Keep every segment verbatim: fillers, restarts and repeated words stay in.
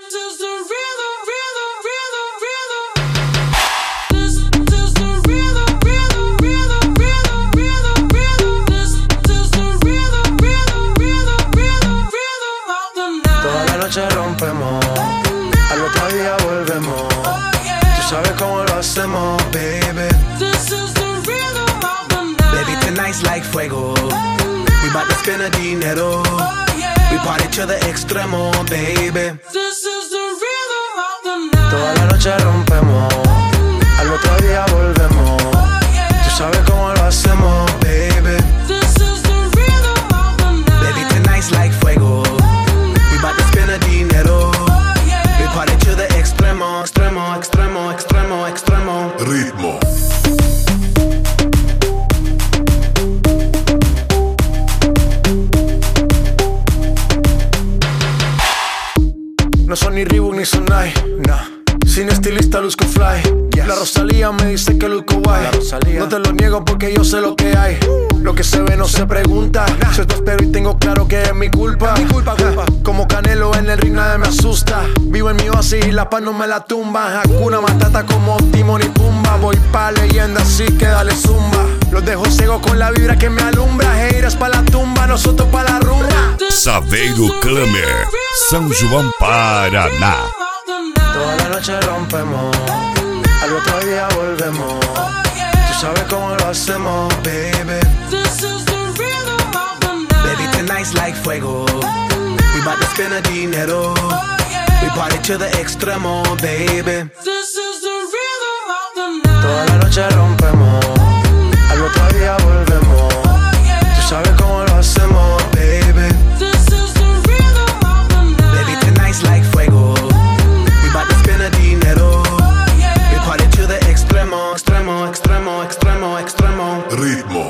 Toda la noche rompemos, al otro día volvemos. Tú sabes cómo lo hacemos, baby. Baby, tonight's like fuego. We bout to spend the dinero. We party to the extremo, baby. Toda la noche rompemos, al otro día volvemos. Tú sabes cómo lo hacemos, baby. Baby, tonight's like fuego. We bout to spend the dinero. We party to the extremo, extremo, extremo, extremo, extremo. Ritmo. No son ni Reebok ni Sonai, nah. Sin estilista luzco fly, yes. La Rosalía me dice que luzco guay. No te lo niego porque yo sé lo que hay. Lo que se ve no se pregunta, nah. Si esto espero y tengo claro que es mi culpa, es mi culpa, culpa. Como Canelo en el ring nadie me asusta. Vivo en mi oasis y la paz no me la tumba. Hakuna Matata como Timon y Pumba. Voy pa' leyenda así que dale zumba. Los dejo ciego con la vibra que me alumbra. Heiras pa' la tumba, nosotros pa' la rumba. Saveiro Klamer, São João, Paraná. Toda la noche rompemos, al otro día volvemos. Tú sabes cómo lo hacemos, baby. Baby, tonight's like fuego. We bout to spend the dinero. We party to the extremo, baby. Toda la noche rompemos, al otro día volvemos. Tú sabes cómo lo hacemos, baby. Baby, tonight's like fuego. Bout to spend the dinero. We party to the extremo, extremo, extremo, extremo, extremo. Ritmo.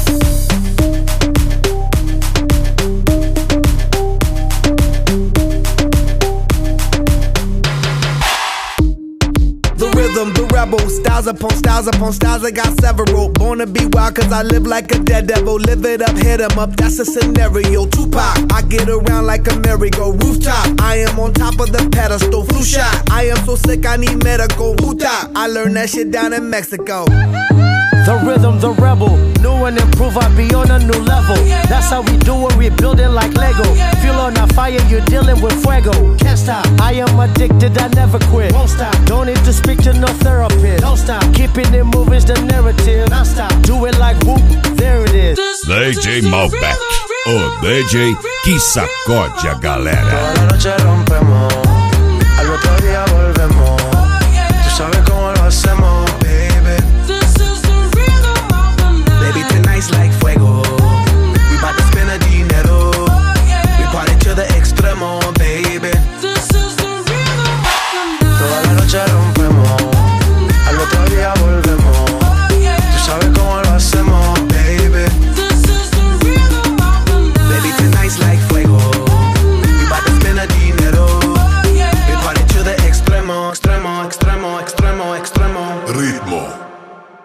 The rhythm, the rebel, styles upon styles upon styles, I got several. Born to be wild cause I live like a dead devil. Live it up, hit 'em up, that's a scenario. Tupac, I get around like a merry-go rooftop. I am on top of the pedestal, flu shot. I am so sick I need medical. Huta, I learned that shit down in Mexico. The rhythm, the rebel, new and improve, I be on a new level. That's how we do it, we build it like Lego. Feel on a fire, you're dealing with fuego. Can't stop, I am addicted, I never quit. Won't stop, don't need to speak to no therapist. Don't stop, keeping it moving's the narrative. Don't stop, do it like whoop, there it is. D J Malbec, o D J que sacode a galera. Toda la noche rompemos,